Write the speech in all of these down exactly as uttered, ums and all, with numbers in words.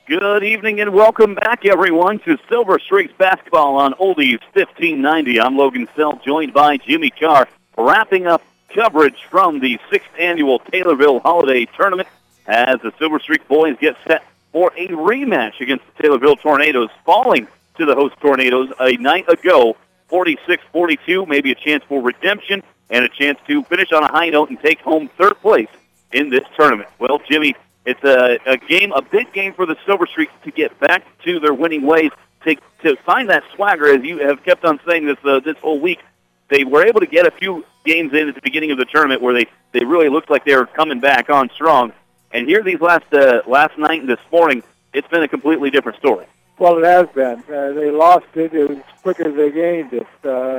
Good evening and welcome back, everyone, to Silver Streaks Basketball on Oldies fifteen ninety. I'm Logan Sell, joined by Jimmy Carr, wrapping up coverage from the sixth Annual Taylorville Holiday Tournament as the Silver Streak boys get set for a rematch against the Taylorville Tornadoes, falling to the host Tornadoes a night ago, forty-six forty-two, maybe a chance for redemption and a chance to finish on a high note and take home third place in this tournament. Well, Jimmy, it's a, a game, a big game for the Silver Streaks to get back to their winning ways, to, to find that swagger, as you have kept on saying this uh, this whole week. They were able to get a few games in at the beginning of the tournament where they, they really looked like they were coming back on strong. And here these last uh, last night and this morning, it's been a completely different story. Well, it has been. Uh, they lost it. It was as quick as they gained it. Uh,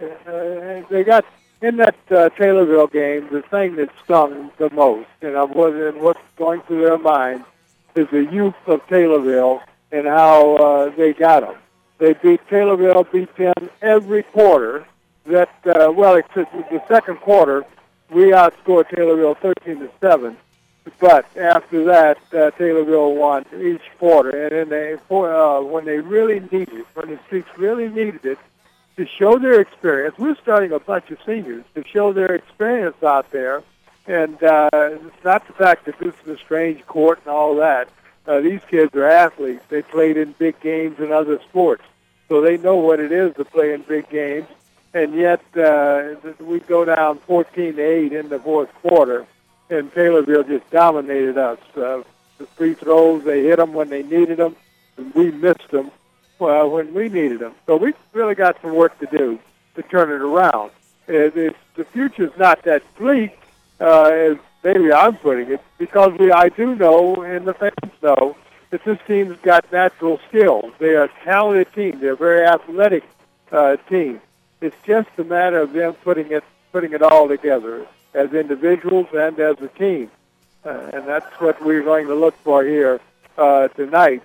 uh, they got in that uh, Taylorville game, the thing that stung the most, you know, and what's going through their minds is the youth of Taylorville and how uh, they got them. They beat Taylorville, beat them every quarter. That uh, well, except the second quarter, we outscored Taylorville thirteen to seven. But after that, uh, Taylorville won each quarter, and then they, uh, when they really needed it, when the Streaks really needed it, to show their experience. We're starting a bunch of seniors to show their experience out there, and uh, it's not the fact that this is a strange court and all that. Uh, these kids are athletes. They played in big games in other sports, so they know what it is to play in big games. And yet, uh, we go down fourteen to eight in the fourth quarter, and Taylorville just dominated us. Uh, the free throws, they hit them when they needed them, and we missed them uh, when we needed them. So we really got some work to do to turn it around. It, it's, the future's not that bleak, uh, as maybe I'm putting it, because we I do know, and the fans know, that this team's got natural skills. They are a talented team. They're a very athletic uh, team. It's just a matter of them putting it putting it all together as individuals and as a team. Uh, and that's what we're going to look for here uh, tonight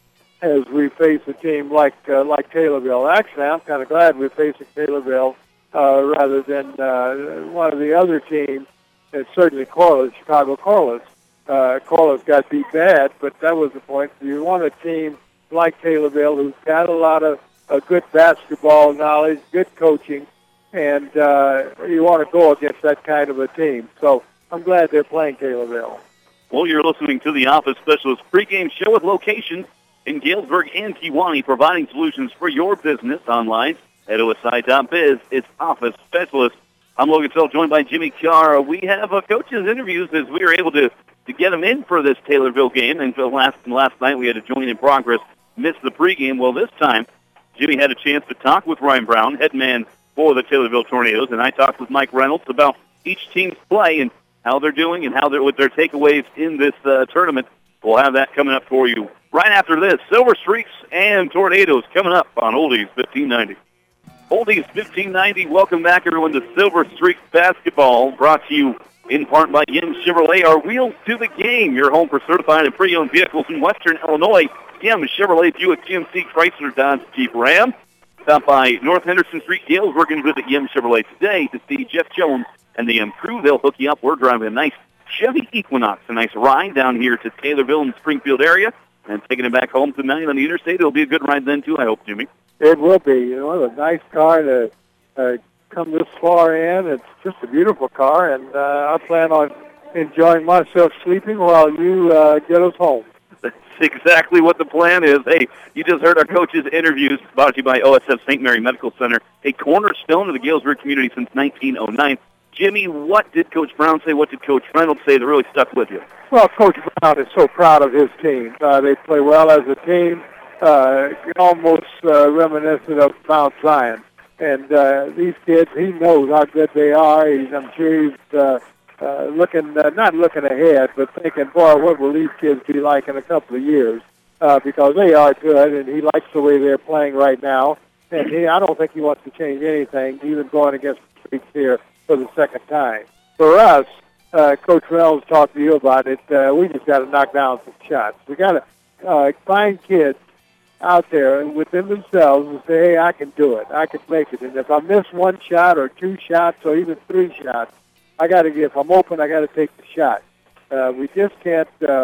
as we face a team like uh, like Taylorville. Actually, I'm kind of glad we're facing Taylorville uh, rather than uh, one of the other teams, and certainly Corliss, Chicago Corliss. Uh, Corliss got beat bad, but that was the point. You want a team like Taylorville who's got a lot of uh, good basketball knowledge, good coaching, and uh, you want to go against that kind of a team. So I'm glad they're playing Taylorville. Well, you're listening to the Office Specialist pregame show with locations in Galesburg and Kewanee, providing solutions for your business online at O S I dot biz. It's Office Specialist. I'm Logan Sell, joined by Jimmy Carr. We have a coach's interviews as we were able to, to get them in for this Taylorville game. And for last, last night we had a join in progress, missed the pregame. Well, this time Jimmy had a chance to talk with Ryan Brown, head man for the Taylorville Tornadoes, and I talked with Mike Reynolds about each team's play and how they're doing and how they're with their takeaways in this uh, tournament. We'll have that coming up for you right after this. Silver Streaks and Tornadoes coming up on Oldies fifteen ninety. Oldies fifteen ninety, welcome back everyone to Silver Streaks Basketball, brought to you in part by Yim Chevrolet. Our wheels to the game, your home for certified and pre-owned vehicles in Western Illinois. Yim Chevrolet, Buick, G M C, Chrysler, Dodge, Jeep, Ram. Stop by North Henderson Street, Galesburg, and visit Yim Chevrolet today to see Jeff Jones and the Yim crew. They'll hook you up. We're driving a nice Chevy Equinox, a nice ride down here to Taylorville and Springfield area, and taking it back home tonight on the interstate. It'll be a good ride then, too, I hope, Jimmy. It will be. You know, a nice car to uh, come this far in. It's just a beautiful car, and uh, I plan on enjoying myself sleeping while you uh, get us home. That's exactly what the plan is. Hey, you just heard our coach's interviews brought to you by O S F Saint Mary Medical Center, a cornerstone of the Galesburg community since nineteen oh nine. Jimmy, what did Coach Brown say? What did Coach Reynolds say that really stuck with you? Well, Coach Brown is so proud of his team. Uh, they play well as a team, uh, almost uh, reminiscent of Mount Zion. And uh, these kids, he knows how good they are. He's, I'm sure he's uh, uh, looking, uh, not looking ahead, but thinking, boy, what will these kids be like in a couple of years? Uh, because they are good, and he likes the way they're playing right now. And he, I don't think he wants to change anything, even going against the Streaks here for the second time. For us, uh, Coach Reynolds talked to you about it. Uh, we just got to knock down some shots. We got to uh, find kids out there within themselves and say, hey, I can do it. I can make it. And if I miss one shot or two shots or even three shots, I got to get. If I'm open, I got to take the shot. Uh, we just can't uh,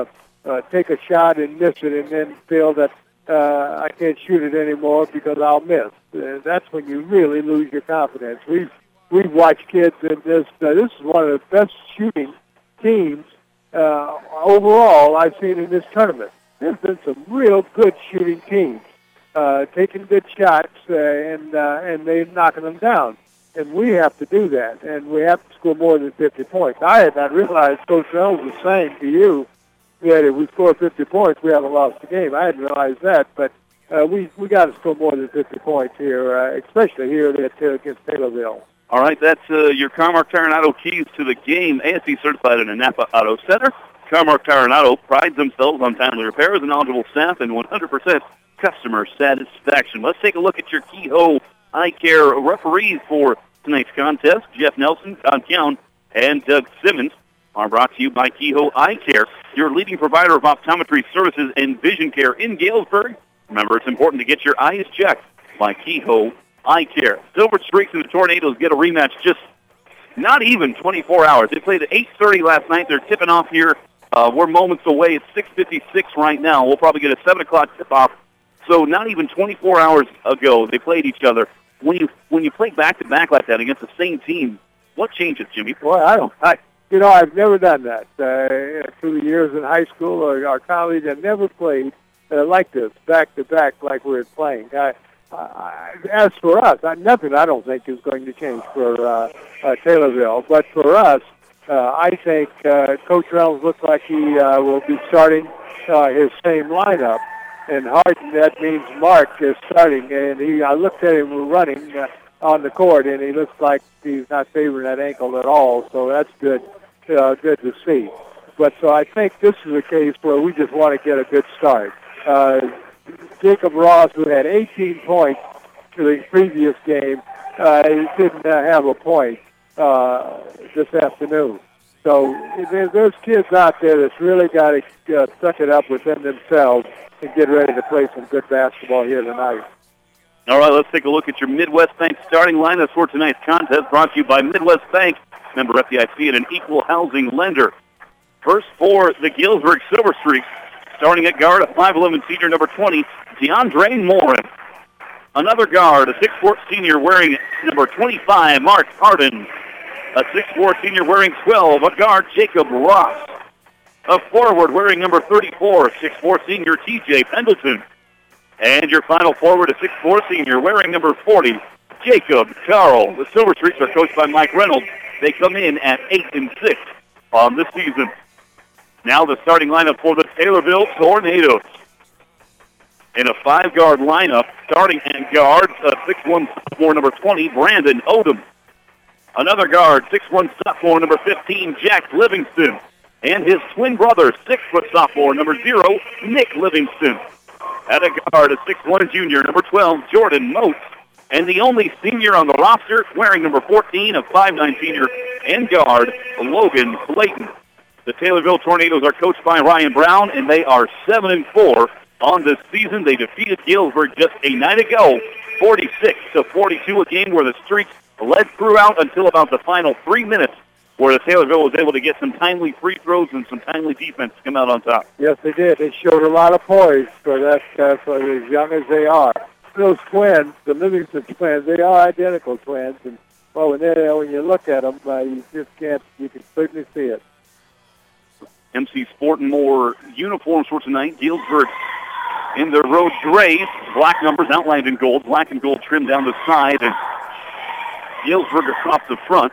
uh, take a shot and miss it and then feel that uh, I can't shoot it anymore because I'll miss. Uh, that's when you really lose your confidence. We've, we've watched kids in this. Uh, this is one of the best shooting teams uh, overall I've seen in this tournament. There's been some real good shooting teams uh, taking good shots uh, and uh, and they're knocking them down. And we have to do that, and we have to score more than fifty points. I had not realized Coach Reynolds was saying to you that if we score fifty points, we haven't lost the game. I hadn't realized that, but uh, we we got to score more than fifty points here, uh, especially here at, uh, against Taylorville. All right, that's uh, your Car-Mark Tire and Auto keys to the game. A S C certified in a Napa Auto Center. Car-Mark Tire and Auto prides themselves on timely repairs and knowledgeable staff and one hundred percent customer satisfaction. Let's take a look at your Kehoe Eye Care referees for tonight's contest. Jeff Nelson, Don Cowan, and Doug Simmons are brought to you by Kehoe Eye Care, your leading provider of optometry services and vision care in Galesburg. Remember, it's important to get your eyes checked by Kehoe Eye Care. Silver Streaks and the Tornadoes get a rematch just not even twenty-four hours. They played at eight thirty last night. They're tipping off here. Uh, we're moments away. It's six fifty-six right now. We'll probably get a seven o'clock tip-off. So not even twenty-four hours ago, they played each other. When you when you play back-to-back like that against the same team, what changes, Jimmy? Well, I don't. I, you know, I've never done that. Uh, through the years in high school or our college, I never played uh, like this, back-to-back like we were playing. I, I, as for us, I, nothing I don't think is going to change for uh, uh, Taylorville. But for us, uh, I think uh, Coach Reynolds looks like he uh, will be starting uh, his same lineup. And Harden, that means Mark is starting. And he, I looked at him running uh, on the court, and he looks like he's not favoring that ankle at all. So that's good, uh, good to see. But so I think this is a case where we just want to get a good start. Uh, Jacob Ross, who had eighteen points to the previous game, uh, didn't uh, have a point uh, this afternoon. So there, there's kids out there that's really got to uh, suck it up within themselves and get ready to play some good basketball here tonight. All right, let's take a look at your Midwest Bank starting lineup for tonight's contest, brought to you by Midwest Bank, member F D I C and an equal housing lender. First for the Galesburg Silver Streaks, starting at guard, a five eleven senior, number twenty, DeAndre Morin. Another guard, a six foot senior wearing number twenty-five, Mark Harden. A six foot senior wearing twelve, a guard, Jacob Ross. A forward wearing number thirty-four, six foot senior, T J Pendleton. And your final forward, a six foot senior wearing number forty, Jacob Carroll. The Silver Streaks are coached by Mike Reynolds. They come in at eight and six on the season. Now the starting lineup for the Taylorville Tornadoes. In a five-guard lineup, starting at guard, uh, six one sophomore number twenty, Brandon Odom. Another guard, six one sophomore number fifteen, Jack Livingston. And his twin brother, six foot sophomore number zero, Nick Livingston. At a guard, a six one junior, number twelve, Jordan Moats. And the only senior on the roster, wearing number fourteen, a five nine senior, and guard, Logan Clayton. The Taylorville Tornadoes are coached by Ryan Brown, and they are seven and four on this season. They defeated Galesburg just a night ago, forty-six to forty-two, a game where the Streaks led throughout until about the final three minutes, where the Taylorville was able to get some timely free throws and some timely defense to come out on top. Yes, they did. They showed a lot of poise for that, uh, for as young as they are. Those twins, the Livingston twins, they are identical twins, and well, when, they, when you look at them, uh, you just can't. You can certainly see it. M C sporting more uniforms for tonight. Galesburg in their road grays, black numbers outlined in gold, black and gold trim down the side, and Galesburg across the front.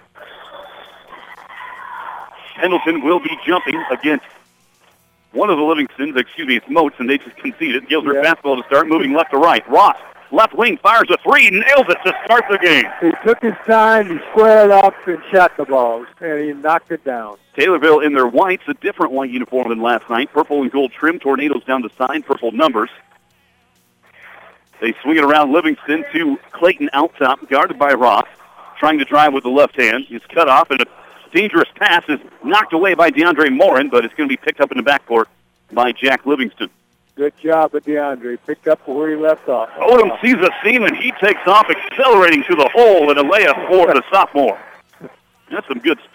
Pendleton will be jumping against one of the Livingstons, excuse me, it's Moats, and they just conceded. Galesburg yeah. basketball to start, moving left to right. Ross, left wing, fires a three, nails it to start the game. He took his time, he squared up and shot the ball, and he knocked it down. Taylorville in their whites, a different white uniform than last night. Purple and gold trim, Tornadoes down the side, purple numbers. They swing it around Livingston to Clayton out top, guarded by Ross, trying to drive with the left hand. He's cut off, and a dangerous pass is knocked away by DeAndre Morin, but it's going to be picked up in the backcourt by Jack Livingston. Good job of DeAndre. Picked up where he left off. Odom sees a seam, and he takes off, accelerating to the hole, and a layup for the sophomore. That's some good speed.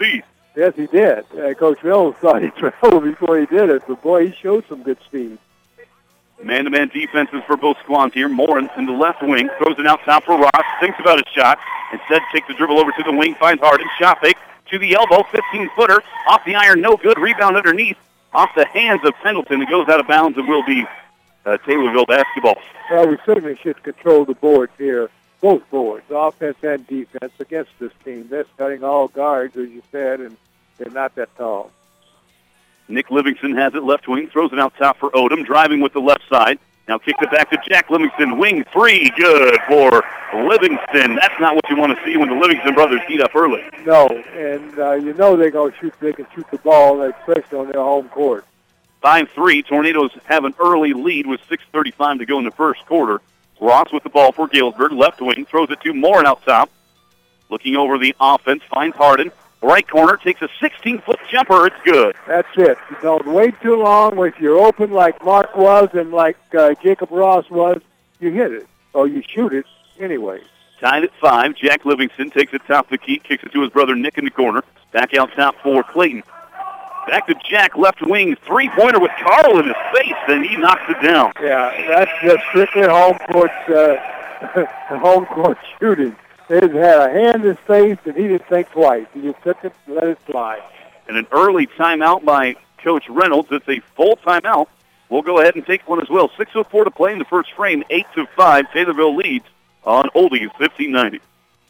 Yes, he did. Uh, Coach Mills thought he traveled before he did it, but boy, he showed some good speed. Man-to-man defenses for both squads here. Morin in the left wing, throws it out top for Ross, thinks about his shot. Instead, takes the dribble over to the wing, finds Harden, shot fake to the elbow, fifteen-footer, off the iron, no good, rebound underneath, off the hands of Pendleton. It goes out of bounds and will be uh, Taylorville basketball. Well, we certainly should control the boards here, both boards, offense and defense, against this team. They're starting all guards, as you said, and they're not that tall. Nick Livingston has it left wing, throws it out top for Odom, driving with the left side. Now kicks it back to Jack Livingston, wing three, good for Livingston. That's not what you want to see when the Livingston brothers heat up early. No, and uh, you know they're going to shoot. They can shoot the ball, especially on their home court. five three, Tornadoes have an early lead with six thirty-five to go in the first quarter. Ross with the ball for Galesburg, left wing, throws it to Morin out top. Looking over the offense, finds Harden. Right corner, takes a sixteen-foot jumper. It's good. That's it. You don't wait too long. If you're open like Mark was and like uh, Jacob Ross was, you hit it. Or you shoot it anyway. Tied at five. Jack Livingston takes it top of the key, kicks it to his brother Nick in the corner. Back out top for Clayton. Back to Jack, left wing, three-pointer with Carl in his face, and he knocks it down. Yeah, that's just strictly home court, uh, home court shooting. He had a hand in his face, and he didn't think twice. He just took it and let it fly. And an early timeout by Coach Reynolds. It's a full timeout. We'll go ahead and take one as well. six oh four to play in the first frame. eight to five. Taylorville leads on Oldies fifteen ninety.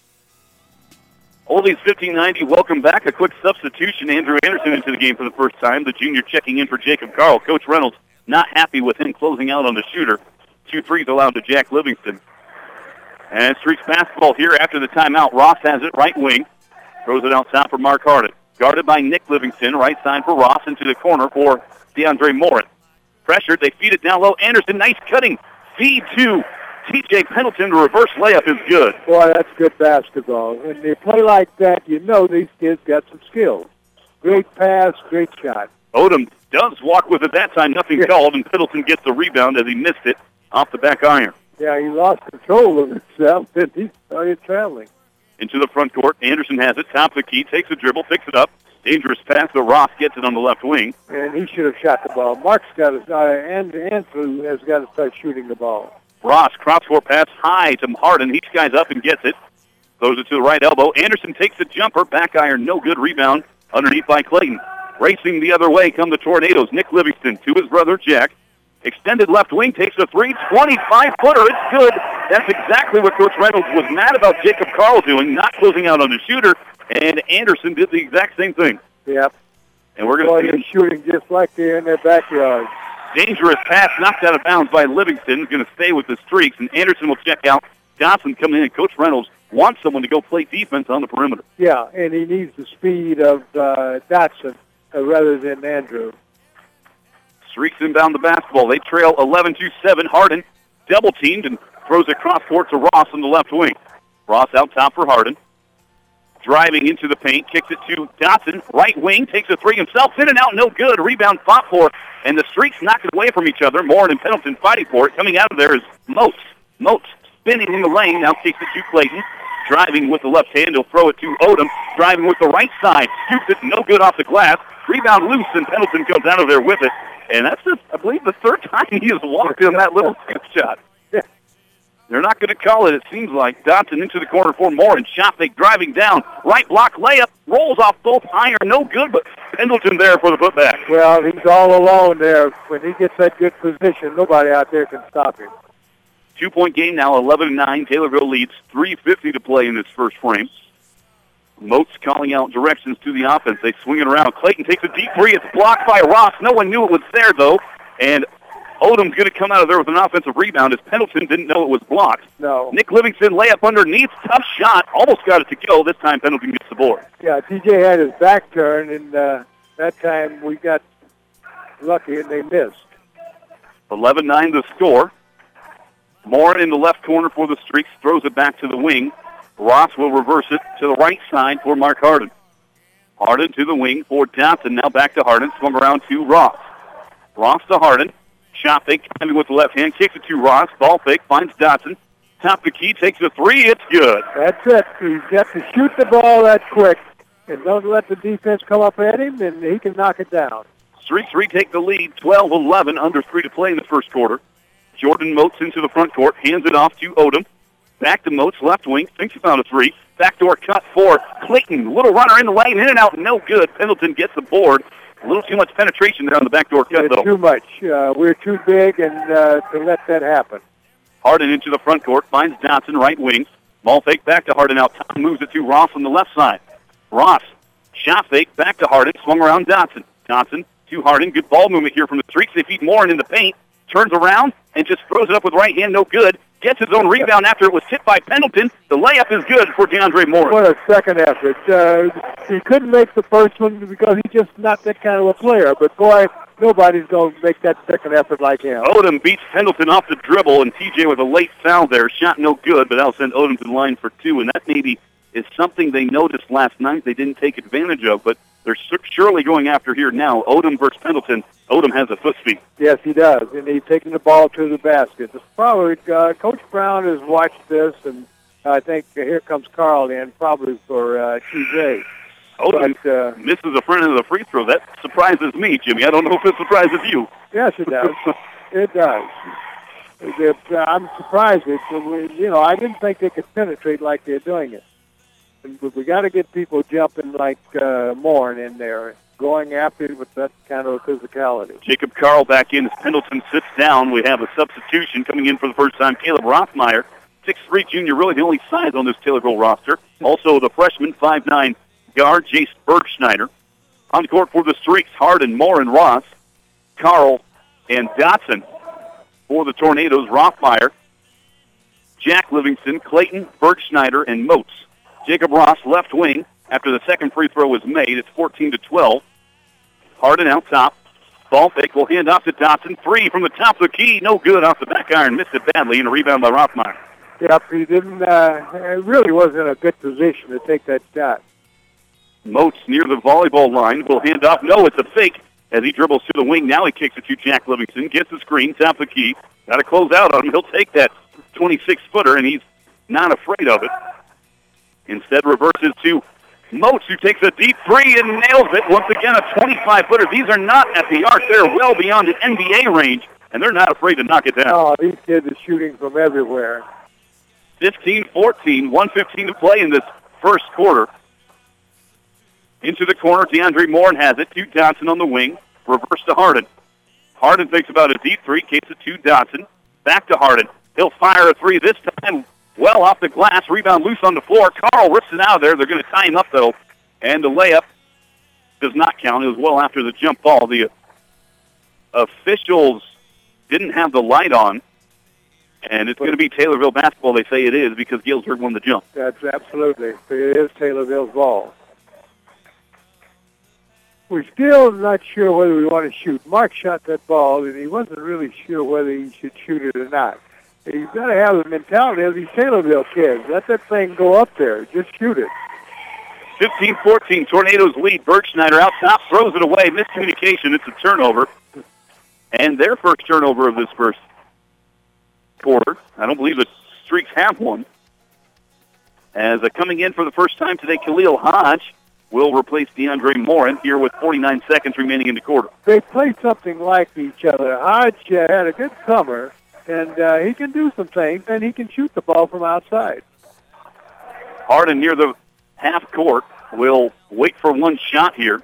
Oldies fifteen ninety, welcome back. A quick substitution. Andrew Anderson into the game for the first time. The junior checking in for Jacob Carl. Coach Reynolds not happy with him closing out on the shooter. Two threes allowed to Jack Livingston. And Streaks basketball here after the timeout. Ross has it, right wing. Throws it out top for Mark Harden. Guarded by Nick Livingston. Right side for Ross. Into the corner for DeAndre Morin. Pressured. They feed it down low. Anderson, nice cutting. Feed to T J Pendleton. The reverse layup is good. Boy, that's good basketball. When they play like that, you know these kids got some skills. Great pass, great shot. Odom does walk with it that time. Nothing called, and Pendleton gets the rebound as he missed it off the back iron. Yeah, he lost control of himself, and he started traveling. Into the front court. Anderson has it. Top of the key. Takes the dribble. Picks it up. Dangerous pass. So Ross gets it on the left wing. And he should have shot the ball. Mark's got to, uh, and Andrew has got to start shooting the ball. Ross, cross court pass high to Harden. He skies up and gets it. Throws it to the right elbow. Anderson takes the jumper. Back iron. No good. Rebound underneath by Clayton. Racing the other way come the Tornadoes. Nick Livingston to his brother Jack. Extended left wing, takes a three, twenty-five-footer. It's good. That's exactly what Coach Reynolds was mad about Jacob Carl doing, not closing out on the shooter. And Anderson did the exact same thing. Yep. And we're going to see shooting just like they're in their backyard. Dangerous pass knocked out of bounds by Livingston. Going to stay with the Streaks, and Anderson will check out. Johnson coming in, and Coach Reynolds wants someone to go play defense on the perimeter. Yeah, and he needs the speed of uh, Dotson uh, rather than Andrew. Streaks inbound the basketball. They trail eleven to seven. Harden double-teamed and throws it cross court to Ross on the left wing. Ross out top for Harden. Driving into the paint, kicks it to Dotson. Right wing, takes a three himself. In and out, no good. Rebound fought for. And the Streaks knock it away from each other. Morin and Pendleton fighting for it. Coming out of there is Moats. Moats spinning in the lane. Now takes it to Clayton. Driving with the left hand. He'll throw it to Odom. Driving with the right side. Shoots it. No good off the glass. Rebound loose, and Pendleton comes out of there with it. And that's, just, I believe, the third time he has walked in that little skip shot. Yeah. They're not going to call it, it seems like. Dotson into the corner for Morin. Shot fake driving down. Right block layup. Rolls off both iron. No good, but Pendleton there for the putback. Well, he's all alone there. When he gets that good position, nobody out there can stop him. Two-point game now, eleven to nine. Taylorville leads. three fifty to play in this first frame. Moats calling out directions to the offense. They swing it around. Clayton takes a deep three. It's blocked by Ross. No one knew it was there, though. And Odom's going to come out of there with an offensive rebound as Pendleton didn't know it was blocked. No. Nick Livingston layup underneath. Tough shot. Almost got it to go. This time Pendleton gets the board. Yeah, T J had his back turned, and uh, that time we got lucky and they missed. eleven nine the score. Morin in the left corner for the Streaks. Throws it back to the wing. Ross will reverse it to the right side for Mark Harden. Harden to the wing for Johnson. Now back to Harden. Swung around to Ross. Ross to Harden. Shot fake, coming with the left hand. Kicks it to Ross. Ball fake, finds Dotson. Top the key, takes the three. It's good. That's it. He's got to shoot the ball that quick. and don't let the defense come up at him, and he can knock it down. Streaks retake the lead, twelve eleven, under three to play in the first quarter. Jordan Moats into the front court, hands it off to Odom. Back to Moats, left wing, thinks about a three. Backdoor cut for Clayton. Little runner in the lane, in and out, no good. Pendleton gets the board. A little too much penetration there on the backdoor cut, it's though. Too much. Uh, we're too big and uh, to let that happen. Harden into the front court, finds Dotson, right wing. Ball fake back to Harden out. Tom moves it to Ross on the left side. Ross, shot fake, back to Harden, swung around Dotson. Dotson to Harden. Good ball movement here from the Streaks. They feed Morin in the paint. Turns around and just throws it up with right hand, no good. Gets his own rebound after it was hit by Pendleton. The layup is good for DeAndre Morin. What a second effort. Uh, he couldn't make the first one because he's just not that kind of a player. But, boy, nobody's going to make that second effort like him. Odom beats Pendleton off the dribble, and T J with a late foul there. Shot no good, but that'll send Odom to the line for two. And that maybe is something they noticed last night they didn't take advantage of, but they're surely going after here now. Odom versus Pendleton. Odom has a foot speed. Yes, he does, and he's taking the ball to the basket. It's probably uh, Coach Brown has watched this, and I think uh, here comes Carl in, probably for uh, T J. Odom but, uh, misses a front of the free throw. That surprises me, Jimmy. I don't know if it surprises you. Yes, it does. It does. It, uh, I'm surprised. It, you know, I didn't think they could penetrate like they're doing it. But we got to get people jumping like uh, Morin in there, going after it with that kind of physicality. Jacob Carl back in as Pendleton sits down. We have a substitution coming in for the first time. Caleb Rothmeyer, six three junior, really the only size on this Taylorville roster. Also the freshman, five nine guard, Jace Bergschneider. On the court for the Streaks, Harden, Morin, Ross, Carl, and Dotson. For the Tornadoes, Rothmeyer, Jack Livingston, Clayton, Bergschneider, and Moats. Jacob Ross, left wing, after the second free throw was made. It's fourteen to twelve. Harden out top. Ball fake will hand off to Dotson. Three from the top of the key. No good off the back iron. Missed it badly, and a rebound by Rothmeyer. Yep, he didn't, uh, it really wasn't in a good position to take that shot. Moats near the volleyball line will hand off. No, it's a fake as he dribbles to the wing. Now he kicks it to Jack Livingston. Gets the screen, top of the key. Got to close out on him. He'll take that twenty-six footer, and he's not afraid of it. Instead reverses to Moats, who takes a deep three and nails it. Once again, a twenty-five footer. These are not at the arc. They're well beyond the N B A range, and they're not afraid to knock it down. Oh, these kids are shooting from everywhere. fifteen fourteen, one fifteen to play in this first quarter. Into the corner, DeAndre Morin has it. To Dotson on the wing. Reverse to Harden. Harden thinks about a deep three. Kicks it to Dotson. Back to Harden. He'll fire a three this time. Well off the glass, rebound loose on the floor. Carl rips it out of there. They're going to tie him up, though. And the layup does not count. It was well after the jump ball. The officials didn't have the light on. And it's going to be Taylorville basketball, they say it is, because Galesburg won the jump. That's absolutely. It is Taylorville's ball. We're still not sure whether we want to shoot. Mark shot that ball, and he wasn't really sure whether he should shoot it or not. You've got to have the mentality of these Taylorville kids. Let that thing go up there. Just shoot it. fifteen fourteen, Tornadoes lead. Bergschneider out top, throws it away. Miscommunication. It's a turnover. And their first turnover of this first quarter. I don't believe the Streaks have one. As uh, coming in for the first time today, Khalil Hodge will replace DeAndre Morin here with forty-nine seconds remaining in the quarter. They play something like each other. Hodge uh, had a good summer. And uh, he can do some things, and he can shoot the ball from outside. Harden near the half court will wait for one shot here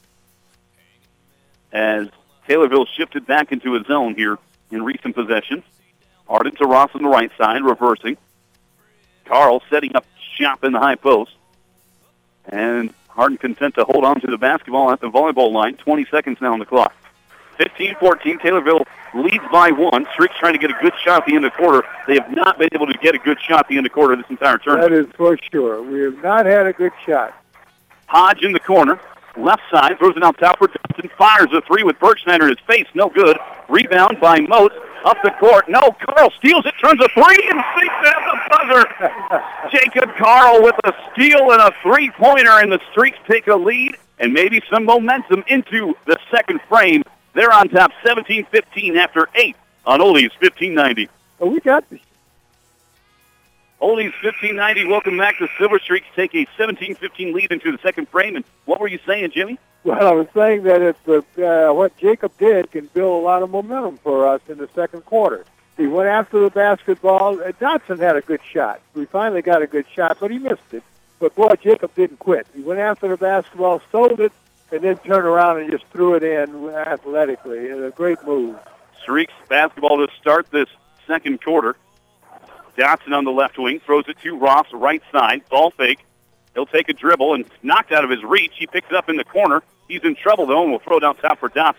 as Taylorville shifted back into his zone here in recent possessions. Harden to Ross on the right side, reversing. Carl setting up shop in the high post. And Harden content to hold on to the basketball at the volleyball line. twenty seconds now on the clock. fifteen fourteen, Taylorville leads by one. Streaks trying to get a good shot at the end of the quarter. They have not been able to get a good shot at the end of the quarter this entire tournament. That is for sure. We have not had a good shot. Hodge in the corner. Left side, throws it out top for Dotson. Fires a three with Bergschneider in his face. No good. Rebound by Moats. Up the court. No, Carl steals it, turns a three, and sinks it at the buzzer. Jacob Carl with a steal and a three-pointer, and the Streaks take a lead and maybe some momentum into the second frame. They're on top seventeen fifteen after eight on Ole's fifteen ninety. Well, we got this. Oldies fifteen ninety, welcome back to Silver Streaks. Take a seventeen fifteen lead into the second frame. And what were you saying, Jimmy? Well, I was saying that it's the, uh, what Jacob did can build a lot of momentum for us in the second quarter. He went after the basketball. Uh, Dotson had a good shot. We finally got a good shot, but he missed it. But, boy, Jacob didn't quit. He went after the basketball, sold it, and then turned around and just threw it in athletically. A great move. Streaks basketball to start this second quarter. Dotson on the left wing throws it to Ross, right side. Ball fake. He'll take a dribble and knocked out of his reach. He picks it up in the corner. He's in trouble, though, and will throw down top for Dotson.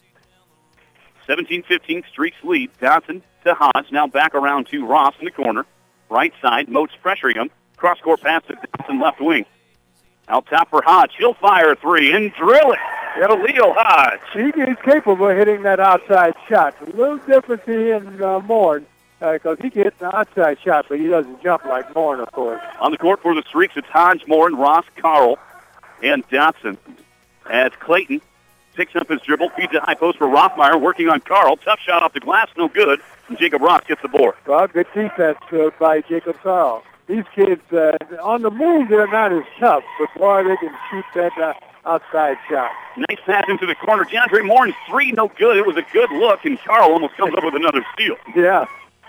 seventeen fifteen, Streaks lead. Dotson to Hodge. Now back around to Ross in the corner. Right side, Moats pressuring him. Cross-court pass to Dotson, left wing. Out top for Hodge. He'll fire a three and drill it. Leo Hodge. He, he's capable of hitting that outside shot. A little different to him uh, Morin, because uh, he can hit the outside shot, but he doesn't jump like Morin, of course. On the court for the Streaks, it's Hodge, Morin, Ross, Carl, and Dotson. As Clayton picks up his dribble, feeds it high post for Rothmeyer, working on Carl. Tough shot off the glass, no good. And Jacob Ross gets the board. Well, good defense uh, by Jacob Carl. These kids, uh, on the move, they're not as tough, but boy, they can shoot that uh, outside shot. Nice pass into the corner. DeAndre Morin's three, no good. It was a good look, and Carl almost comes up with another steal. Yeah.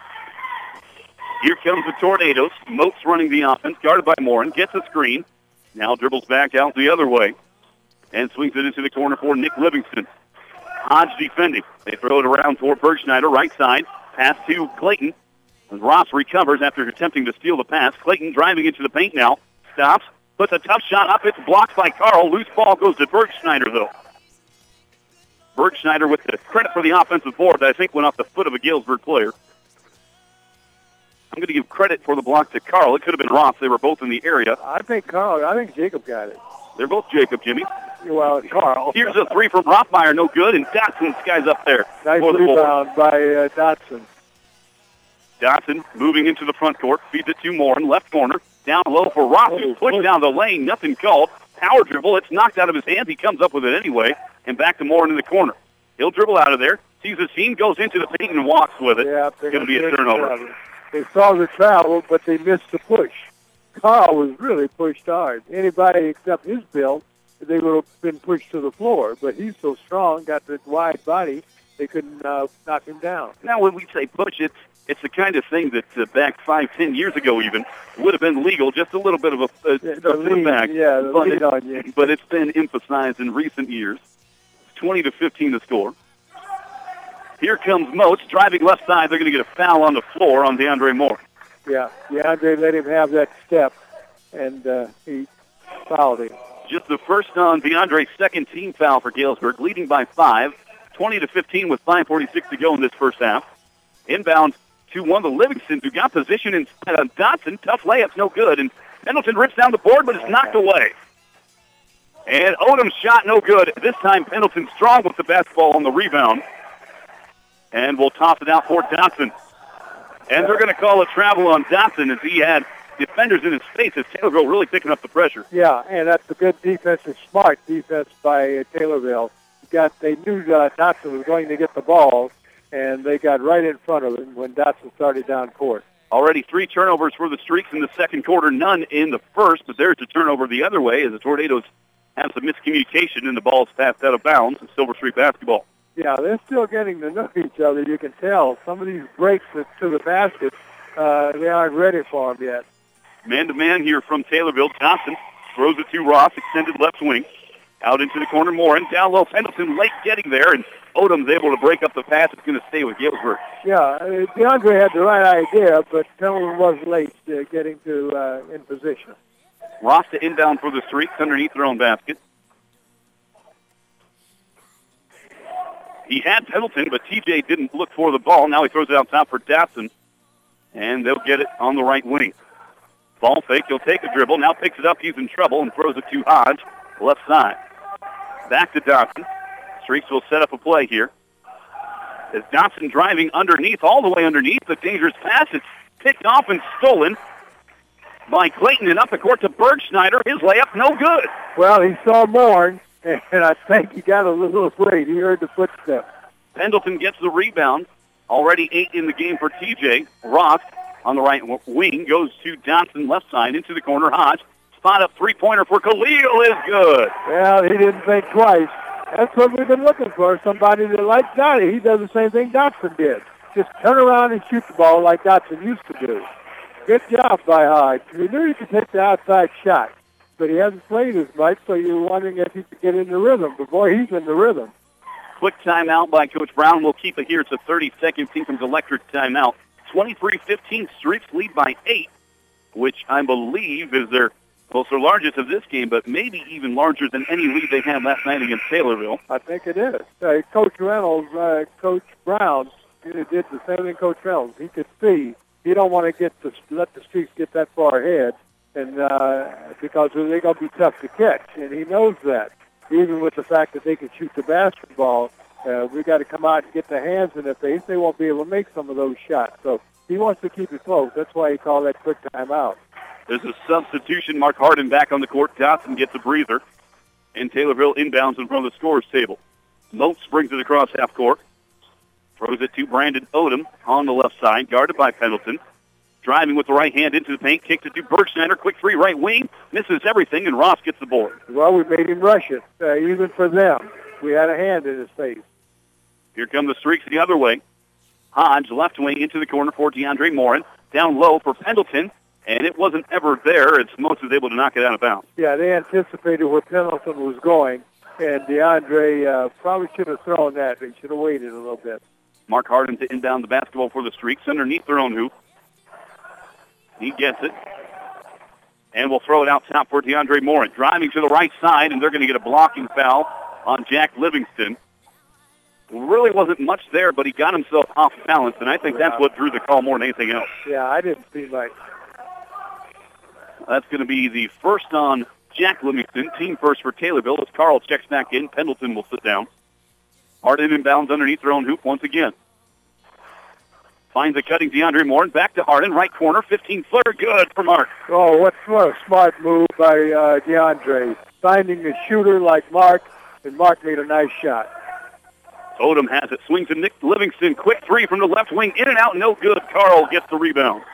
Here comes the Tornadoes. Moats running the offense, guarded by Morin. Gets a screen. Now dribbles back out the other way. And swings it into the corner for Nick Livingston. Hodge defending. They throw it around for Bergschneider, right side. Pass to Clayton. And Ross recovers after attempting to steal the pass. Clayton driving into the paint now. Stops. Puts a tough shot up. It's blocked by Carl. Loose ball goes to Bergschneider, though. Bergschneider with the credit for the offensive board that I think went off the foot of a Galesburg player. I'm going to give credit for the block to Carl. It could have been Ross. They were both in the area. I think Carl. I think Jacob got it. They're both Jacob, Jimmy. Well, Carl. Here's a three from Rothmeyer, no good, and Dotson skies up there. Nice rebound by uh, Dotson. Dotson moving into the front court, feeds it to Morin, left corner, down low for Ross, who pushed down the lane, nothing called. Power dribble, it's knocked out of his hands. He comes up with it anyway, and back to Morin in the corner. He'll dribble out of there, sees the seam, goes into the paint, and walks with it. Yeah, it's going to be a turnover. They saw the travel, but they missed the push. Carl was really pushed hard. Anybody except his build, they would have been pushed to the floor. But he's so strong, got this wide body, they couldn't uh, knock him down. Now, when we say push, it's it's the kind of thing that uh, back five, ten years ago even would have been legal. Just a little bit of a, a, yeah, a lead, back. Yeah, the but, lead it, on you. But it's been emphasized in recent years. twenty to fifteen to score. Here comes Moats driving left side. They're going to get a foul on the floor on DeAndre Moore. Yeah, DeAndre let him have that step, and uh, he fouled him. Just the first on DeAndre's second team foul for Galesburg, leading by five, twenty to fifteen with five forty-six to go in this first half. Inbound to one of the Livingstons who got position inside on Dotson. Tough layups, no good, and Pendleton rips down the board, but it's knocked away. And Odom's shot, no good. This time Pendleton strong with the basketball on the rebound. And we'll toss it out for Dotson. And they're going to call a travel on Dotson as he had defenders in his face as Taylorville really picking up the pressure. Yeah, and that's a good defensive, smart defense by uh, Taylorville. Got, they knew uh, Dotson was going to get the ball, and they got right in front of him when Dotson started down court. Already three turnovers for the Streaks in the second quarter, none in the first, but there's a turnover the other way as the Tornadoes have some miscommunication and the ball's passed out of bounds in Silver Streak basketball. Yeah, they're still getting to know each other. You can tell. Some of these breaks to the basket, uh, they aren't ready for them yet. Man-to-man here from Taylorville. Thompson throws it to Ross, extended left wing. Out into the corner, Morin. Down low, Pendleton late getting there, and Odom's able to break up the pass. It's going to stay with Galesburg. Yeah, uh, DeAndre had the right idea, but Pendleton was late uh, getting to uh, in position. Ross to inbound for the Streaks underneath their own basket. He had Pendleton, but T J didn't look for the ball. Now he throws it out top for Dotson, and they'll get it on the right wing. Ball fake. He'll take a dribble. Now picks it up. He's in trouble and throws it to Hodge, left side. Back to Dotson. Streaks will set up a play here. As Dotson driving underneath, all the way underneath, the dangerous pass. It's picked off and stolen by Clayton and up the court to Bergschneider. His layup, no good. Well, he saw Morin, and I think he got a little afraid. He heard the footsteps. Pendleton gets the rebound. Already eight in the game for T J. Ross on the right wing, goes to Johnson left side into the corner. Hodge, spot up three-pointer for Khalil is good. Well, he didn't think twice. That's what we've been looking for, somebody that like Johnny. He does the same thing Dotson did. Just turn around and shoot the ball like Dotson used to do. Good job by Hodge. We knew he could take the outside shot, but he hasn't played as much, so you're wondering if he could get in the rhythm. But, boy, he's in the rhythm. Quick timeout by Coach Brown. We'll keep it here. It's a thirty-second Tinkham's electric timeout. twenty-three fifteen, Streaks lead by eight, which I believe is their, well, their largest of this game, but maybe even larger than any lead they had last night against Taylorville. I think it is. Uh, Coach Reynolds, uh, Coach Brown did the same thing Coach Reynolds. He could see he don't want to get the, let the Streaks get that far ahead, and uh, because they're going to be tough to catch, and he knows that. Even with the fact that they can shoot the basketball, uh, we got to come out and get the hands in their face. They won't be able to make some of those shots. So he wants to keep it close. That's why he called that quick timeout. There's a substitution. Mark Harden back on the court. Dotson gets a breather. And Taylorville inbounds in front of the scorer's table. Moats brings it across half court. Throws it to Brandon Odom on the left side, guarded by Pendleton. Driving with the right hand into the paint, kicks it to Bergschneider. Quick three, right wing. Misses everything, and Ross gets the board. Well, we made him rush it, uh, even for them. We had a hand in his face. Here come the Streaks the other way. Hodge, left wing, into the corner for DeAndre Morin. Down low for Pendleton, and it wasn't ever there. It's Moats was able to knock it out of bounds. Yeah, they anticipated where Pendleton was going, and DeAndre uh, probably should have thrown that. They should have waited a little bit. Mark Harden to inbound the basketball for the Streaks underneath their own hoop. He gets it. And we'll throw it out top for DeAndre Morin. Driving to the right side, and they're going to get a blocking foul on Jack Livingston. Really wasn't much there, but he got himself off balance, and I think that's what drew the call more than anything else. Yeah, I didn't see much. That's going to be the first on Jack Livingston. Team first for Taylorville as Carl checks back in. Pendleton will sit down. Harden inbounds underneath their own hoop once again. Finds a cutting DeAndre Morin. Back to Harden. Right corner. fifteen-footer. Good for Mark. Oh, what, what a smart move by uh, DeAndre. Finding a shooter like Mark, and Mark made a nice shot. Odom has it. Swings to Nick Livingston. Quick three from the left wing. In and out. No good. Carl gets the rebound.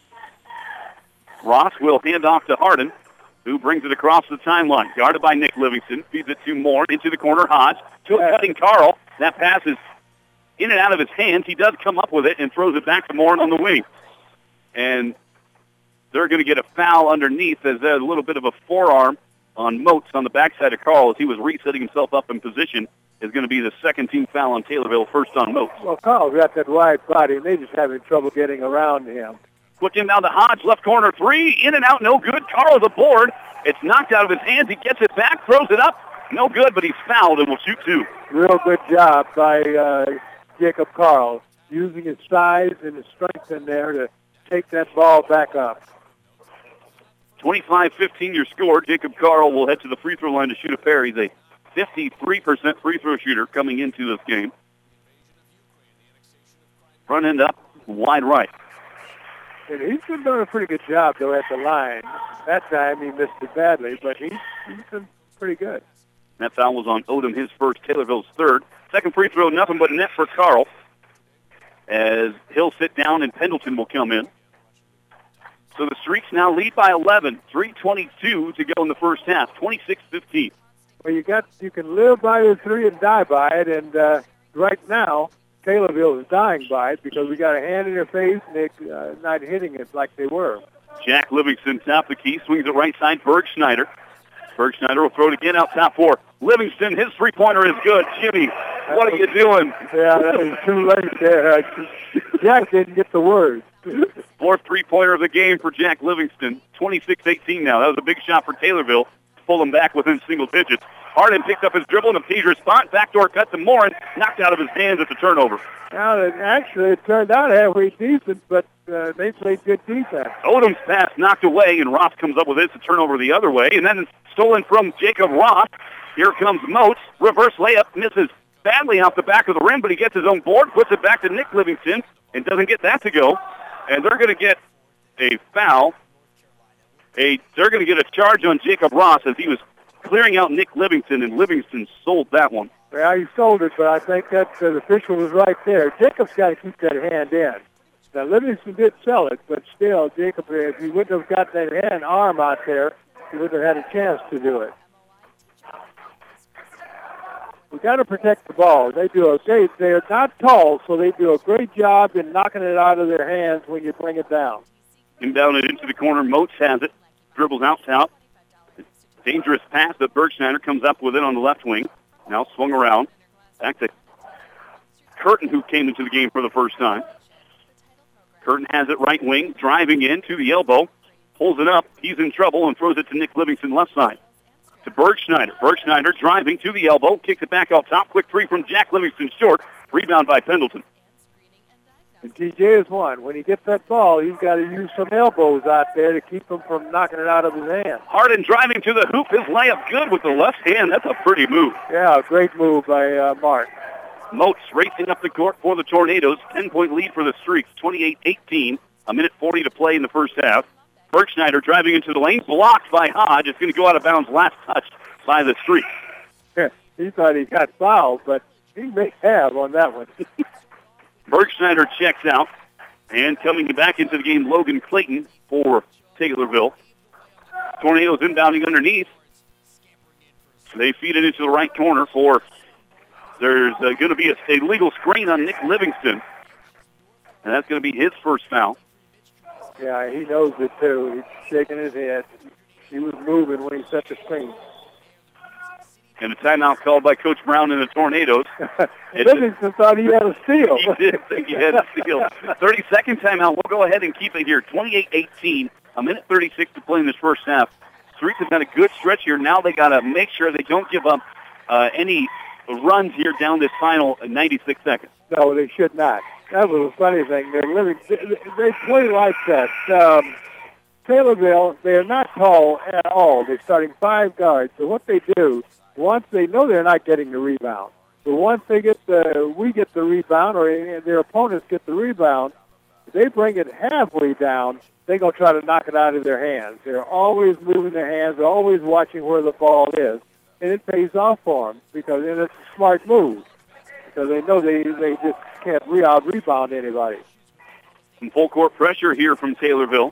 Ross will hand off to Harden, who brings it across the timeline. Guarded by Nick Livingston. Feeds it to Morin. Into the corner. Hodge. To a cutting Carl. That pass is in and out of his hands. He does come up with it and throws it back to Morin on the wing. And they're going to get a foul underneath as there's a little bit of a forearm on Moats on the backside of Carl as he was resetting himself up in position. Is going to be the second team foul on Taylorville, first on Moats. Well, Carl's got that wide body, and they're just having trouble getting around him. Quick inbound to Hodge, left corner three, in and out, no good. Carl the board. It's knocked out of his hands. He gets it back, throws it up. No good, but he's fouled and will shoot two. Real good job by uh, Jacob Carl, using his size and his strength in there to take that ball back up. twenty-five fifteen your score. Jacob Carl will head to the free throw line to shoot a pair. He's a fifty-three percent free throw shooter coming into this game. Front end up, wide right. And he's been doing a pretty good job, though, at the line. That time he missed it badly, but he's, he's been pretty good. That foul was on Odom, his first, Taylorville's third. Second free throw, nothing but net for Carl. As he'll sit down and Pendleton will come in. So the Streaks now lead by eleven. three twenty-two to go in the first half. twenty-six fifteen. Well, you got you can live by the three and die by it, and uh, right now Taylorville is dying by it because we got a hand in their face and they're uh, not hitting it like they were. Jack Livingston top the key, swings it right side. Bergschneider. Bergschneider will throw it again out top for Livingston. His three-pointer is good. Jimmy, what are you doing? Yeah, that was too late there. Jack didn't get the word. Fourth three-pointer of the game for Jack Livingston. twenty-six eighteen now. That was a big shot for Taylorville. Pull him back within single digits. Harden picks up his dribble in a dangerous spot. Backdoor cut to Morin. Knocked out of his hands at the turnover. Now, it, actually, it turned out halfway decent, but uh, they played good defense. Odom's pass knocked away, and Ross comes up with it to turnover the other way. And then it's stolen from Jacob Ross. Here comes Moats. Reverse layup. Misses badly off the back of the rim, but he gets his own board. Puts it back to Nick Livingston and doesn't get that to go. And they're going to get a foul. A, they're going to get a charge on Jacob Ross as he was clearing out Nick Livingston, and Livingston sold that one. Yeah, he sold it, but I think that uh, the official was right there. Jacob's got to keep that hand in. Now, Livingston did sell it, but still, Jacob, if he wouldn't have got that hand arm out there, he wouldn't have had a chance to do it. We got to protect the ball. They do a they they're not tall, so they do a great job in knocking it out of their hands when you bring it down. Inbound it into the corner. Moats has it. Dribbles out top. Dangerous pass, but Bergschneider comes up with it on the left wing. Now swung around. Back to Curtin, who came into the game for the first time. Curtin has it right wing, driving in to the elbow. Pulls it up. He's in trouble and throws it to Nick Livingston left side. To Bergschneider. Bergschneider driving to the elbow. Kicks it back out top. Quick three from Jack Livingston short. Rebound by Pendleton. And T J is one. When he gets that ball, he's got to use some elbows out there to keep him from knocking it out of his hand. Harden driving to the hoop. His layup good with the left hand. That's a pretty move. Yeah, great move by uh, Mark. Moats racing up the court for the Tornadoes. ten-point lead for the Streaks. twenty-eight eighteen. A minute forty to play in the first half. Bergschneider driving into the lane. Blocked by Hodge. It's going to go out of bounds. Last touch by the Streaks. Yeah, he thought he got fouled, but he may have on that one. Bergschneider checks out. And coming back into the game, Logan Clayton for Taylorville. Tornadoes inbounding underneath. They feed it into the right corner for... There's uh, going to be a, a legal screen on Nick Livingston. And that's going to be his first foul. Yeah, he knows it, too. He's shaking his head. He was moving when he set the screen. And a timeout called by Coach Brown and the Tornadoes. Livingston thought he had a steal. He did think he had a steal. thirty-second timeout. We'll go ahead and keep it here. twenty-eight eighteen. A minute thirty-six to play in this first half. Streaks have got a good stretch here. Now they got to make sure they don't give up uh, any runs here down this final ninety-six seconds. No, they should not. That was a funny thing. They're living, they, they play like that. Um, Taylorville, they're not tall at all. They're starting five guards. So what they do, once they know they're not getting the rebound, but once they get the, we get the rebound or their opponents get the rebound, they bring it halfway down, they're going to try to knock it out of their hands. They're always moving their hands. They're always watching where the ball is. And it pays off for them because and it's a smart move because they know they, they just can't re- out-rebound anybody. Some full court pressure here from Taylorville.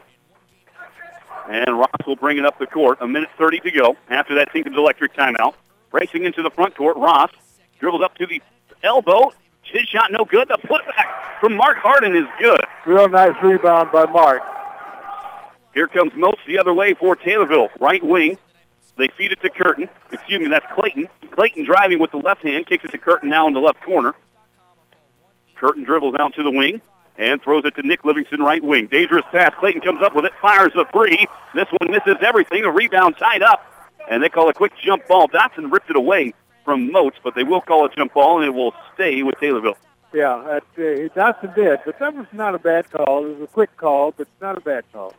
And Ross will bring it up the court. A minute thirty to go after that Tinkins Electric timeout. Racing into the front court, Ross dribbles up to the elbow. His shot no good. The putback from Mark Harden is good. Real nice rebound by Mark. Here comes Moats the other way for Taylorville. Right wing. They feed it to Curtin. Excuse me, that's Clayton. Clayton driving with the left hand. Kicks it to Curtin now in the left corner. Curtin dribbles out to the wing and throws it to Nick Livingston, right wing. Dangerous pass. Clayton comes up with it. Fires a three. This one misses everything. A rebound tied up. And they call a quick jump ball. Dotson ripped it away from Moats, but they will call a jump ball, and it will stay with Taylorville. Yeah, that, uh, Dotson did. But that was not a bad call. It was a quick call, but not a bad call.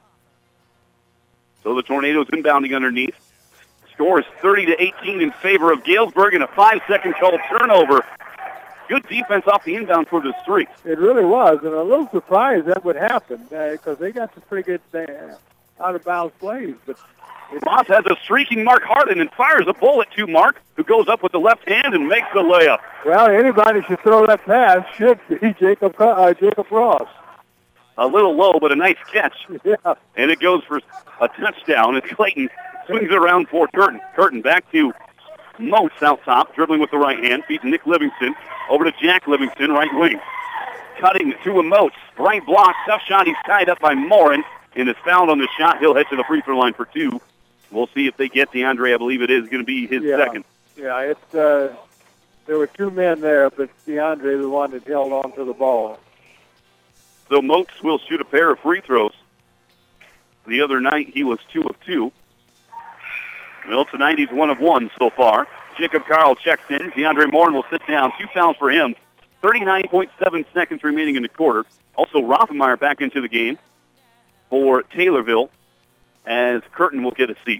So the Tornadoes inbounding underneath. Score is thirty to eighteen in favor of Galesburg and a five-second called turnover. Good defense off the inbound for the Streaks. It really was, and a little surprised that would happen because uh, they got some pretty good uh, out-of-bounds plays. But Ross has a streaking Mark Harden and fires a bullet to Mark, who goes up with the left hand and makes the layup. Well, anybody should throw that pass should be Jacob uh, Jacob Ross. A little low, but a nice catch. Yeah. And it goes for a touchdown, and Clayton swings it around for Curtin. Curtin back to Moats out top, dribbling with the right hand, feeds Nick Livingston over to Jack Livingston, right wing. Cutting to a Moats. Right block, tough shot. He's tied up by Morin, and is fouled on the shot. He'll head to the free throw line for two. We'll see if they get DeAndre. I believe it is going to be his yeah. second. Yeah, it's, uh, there were two men there, but DeAndre, the one that held on to the ball. So Moats will shoot a pair of free throws. The other night, he was two of two. Well, tonight he's one of one so far. Jacob Carl checks in. DeAndre Morin will sit down. Two fouls for him. thirty-nine point seven seconds remaining in the quarter. Also, Rothenmeyer back into the game for Taylorville as Curtin will get a seat.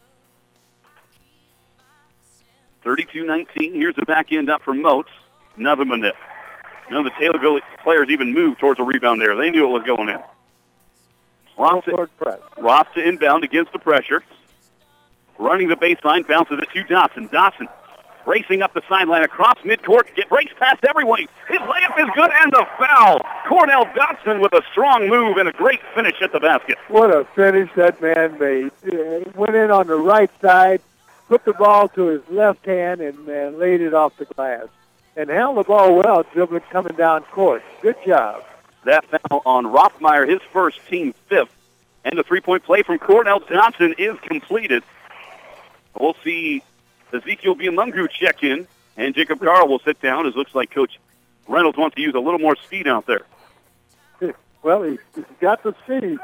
thirty-two nineteen. Here's the back end up for Moats. Nothing but net. None of the Taylorville players even moved towards a rebound there. They knew it was going in. Ross to, Ross to inbound against the pressure. Running the baseline, bounces it to Dotson. Dotson Racing up the sideline across midcourt, get breaks past everyone. His layup is good and the foul. Cornell Dotson with a strong move and a great finish at the basket. What a finish that man made. Uh, went in on the right side, put the ball to his left hand, and uh, laid it off the glass. And held the ball well, dribbling coming down court. Good job. That foul on Rothmeyer, his first, team fifth. And the three-point play from Cornell Johnson is completed. We'll see Ezekiel Biamungu check in, and Jacob Carl will sit down, as it looks like Coach Reynolds wants to use a little more speed out there. Well, he's got the speed.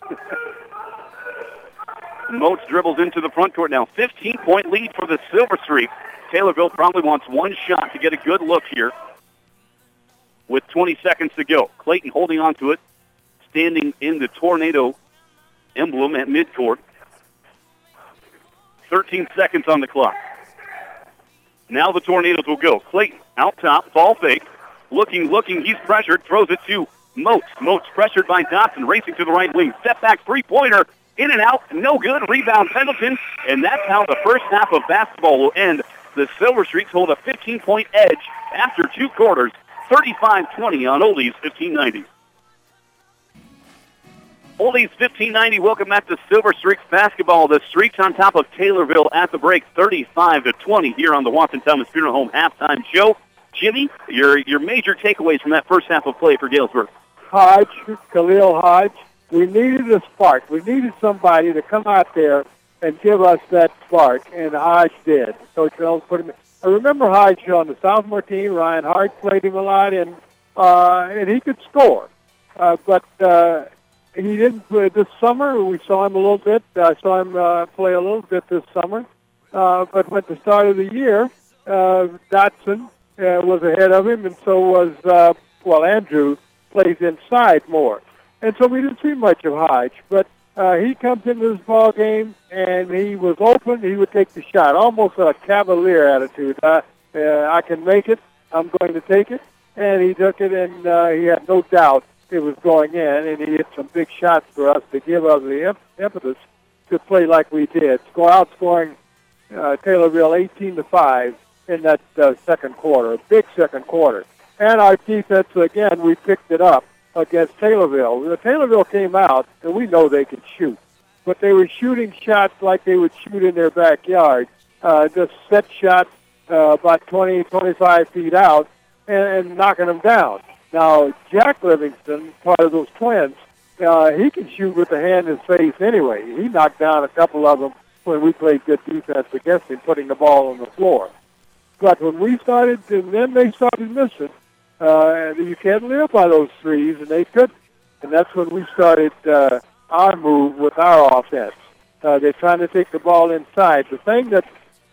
Moats dribbles into the front court now. fifteen-point lead for the Silver Streak. Taylorville probably wants one shot to get a good look here with twenty seconds to go. Clayton holding on to it, standing in the tornado emblem at midcourt. thirteen seconds on the clock. Now the Tornadoes will go. Clayton out top, ball fake. Looking, looking, he's pressured, throws it to Moats. Moats pressured by Dotson, racing to the right wing. Step back three-pointer, in and out, no good. Rebound Pendleton, and that's how the first half of basketball will end. The Silver Streaks hold a fifteen-point edge after two quarters, thirty-five twenty on Oldies fifteen ninety. Oldies fifteen ninety, welcome back to Silver Streaks basketball. The Streaks on top of Taylorville at the break, thirty-five to twenty here on the Watson Thomas Funeral Home halftime show. Jimmy, your your major takeaways from that first half of play for Galesburg. Hodge, Khalil Hodge, we needed a spark. We needed somebody to come out there and give us that spark, and Hodge did. Coach Reynolds put him in. I remember Hodge on the sophomore team. Ryan Hart played him a lot, and uh, and he could score. Uh, but uh, he didn't play this summer. We saw him a little bit. I saw him uh, play a little bit this summer. Uh, but at the start of the year, uh, Dotson uh, was ahead of him, and so was, uh, well, Andrew plays inside more. And so we didn't see much of Hodge. But uh, he comes into this ball game, and he was open. He would take the shot, almost a cavalier attitude. Uh, uh, I can make it. I'm going to take it. And he took it, and uh, he had no doubt it was going in, and he hit some big shots for us to give us the imp- impetus to play like we did. Score outscoring uh, Taylorville eighteen to five in that uh, second quarter, a big second quarter. And our defense, again, we picked it up against Taylorville. The Taylorville came out, and we know they could shoot, but they were shooting shots like they would shoot in their backyard, uh, just set shots uh, about twenty, twenty-five feet out, and, and knocking them down. Now, Jack Livingston, part of those twins, uh, he can shoot with the hand in his face anyway. He knocked down a couple of them when we played good defense against him, putting the ball on the floor. But when we started, and then they started missing, uh, you can't live by those threes, and they couldn't. And that's when we started uh, our move with our offense. Uh, they're trying to take the ball inside. The thing that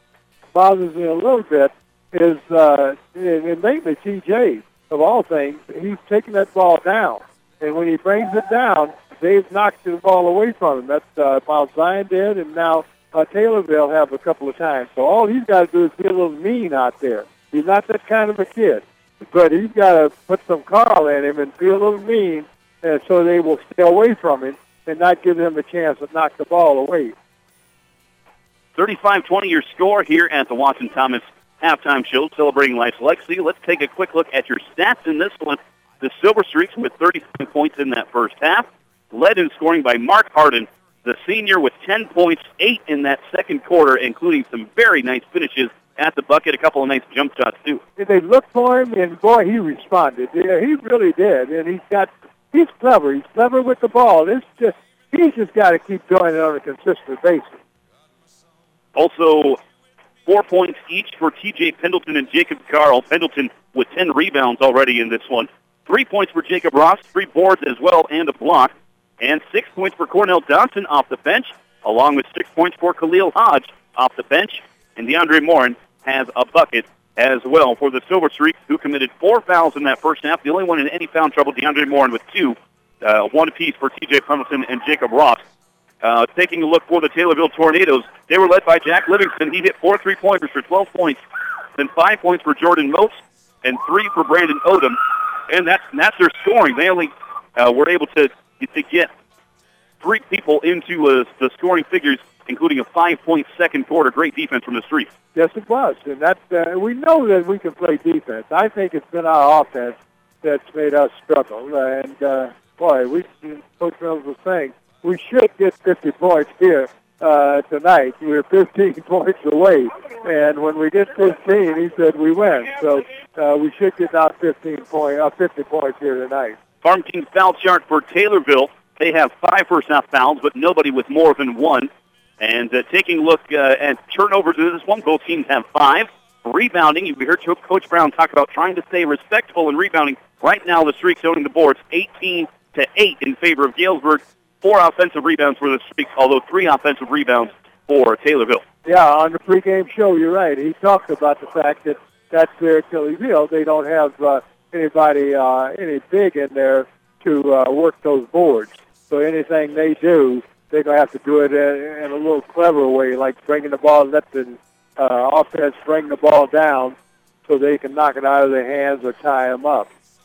bothers me a little bit is, uh, and mainly T J, of all things, he's taking that ball down. And when he brings it down, Dave knocks the ball away from him. That's uh, Mount Zion did, and now uh, Taylorville have a couple of times. So all he's got to do is be a little mean out there. He's not that kind of a kid. But he's got to put some Carl in him and be a little mean uh, so they will stay away from him and not give him a chance to knock the ball away. thirty-five twenty your score here at the Watson Thomas halftime show celebrating life's legacy. Let's take a quick look at your stats in this one. The Silver Streaks with thirty-seven points in that first half, led in scoring by Mark Harden, the senior, with ten points, eight in that second quarter, including some very nice finishes at the bucket, a couple of nice jump shots too. They looked for him, and boy, he responded. Yeah, he really did, and he's got he's clever. He's clever with the ball. It's just he's just got to keep doing it on a consistent basis. Also, four points each for T J Pendleton and Jacob Carl. Pendleton with ten rebounds already in this one. Three points for Jacob Ross, three boards as well, and a block. And six points for Cornell Johnson off the bench, along with six points for Khalil Hodge off the bench. And DeAndre Morin has a bucket as well for the Silver Streaks, who committed four fouls in that first half. The only one in any foul trouble, DeAndre Morin, with two, uh, one apiece for T J Pendleton and Jacob Ross. Uh, taking a look for the Taylorville Tornadoes, they were led by Jack Livingston. He hit four three-pointers for twelve points, then five points for Jordan Moats, and three for Brandon Odom. And that's, that's their scoring. They only uh, were able to, to get three people into uh, the scoring figures including a five-point second quarter. Great defense from the Streaks. Yes, it was. And that, uh, we know that we can play defense. I think it's been our offense that's made us struggle. And, uh, boy, we, Coach Mills was saying, we should get fifty points here uh, tonight. We're fifteen points away. And when we get fifteen, he said we win. So uh, we should get out fifteen point, uh, fifty points here tonight. Farm King's foul chart for Taylorville. They have five first-half fouls, but nobody with more than one. And uh, taking a look uh, at turnovers in this one, both teams have five. Rebounding, you heard Coach Brown talk about trying to stay respectful in rebounding. Right now, the Streaks owning the boards, eighteen to eight in favor of Galesburg. Four offensive rebounds for the Streaks, although three offensive rebounds for Taylorville. Yeah, on the pregame show, you're right. He talked about the fact that that's their Achilles heel. They don't have uh, anybody, uh, any big in there to uh, work those boards. So anything they do, they're going to have to do it in, in a little clever way, like bringing the ball, let the uh, offense bring the ball down so they can knock it out of their hands or tie them up.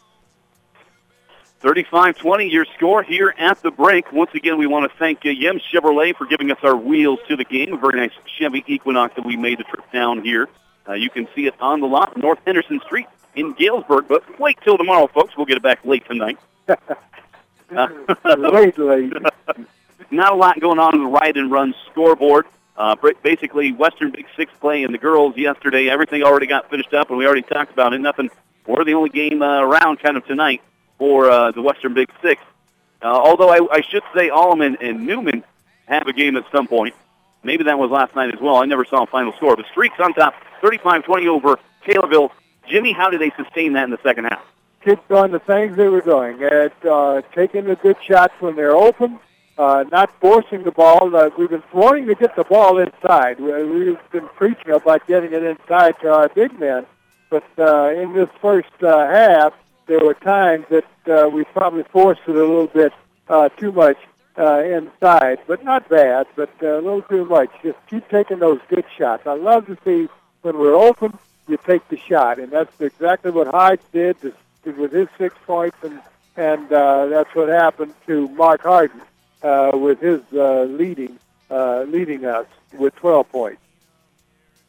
thirty-five twenty, your score here at the break. Once again, we want to thank uh, Yem Chevrolet for giving us our wheels to the game. A very nice Chevy Equinox that we made the trip down here. Uh, you can see it on the lot, North Henderson Street in Galesburg. But wait till tomorrow, folks. We'll get it back late tonight. uh, late, late. Not a lot going on in the ride and run scoreboard. Uh, basically, Western Big Six play and the girls yesterday, everything already got finished up, and we already talked about it. Nothing. We're the only game uh, around kind of tonight for uh, the Western Big Six. Uh, although I, I should say Alleman and Newman have a game at some point. Maybe that was last night as well. I never saw a final score. The Streaks on top, thirty-five twenty over Taylorville. Jimmy, how did they sustain that in the second half? Kids doing the things they were doing, at, uh, taking the good shots when they're open, uh, not forcing the ball. Uh, we've been wanting to get the ball inside. We, we've been preaching about getting it inside to our big men. But uh, in this first uh, half, there were times that uh, we probably forced it a little bit uh, too much uh, inside, but not bad, but uh, a little too much. Just keep taking those good shots. I love to see when we're open, you take the shot, and that's exactly what Hyde did with his six points, and and uh, that's what happened to Mark Harden uh, with his uh, leading uh, leading us with twelve points.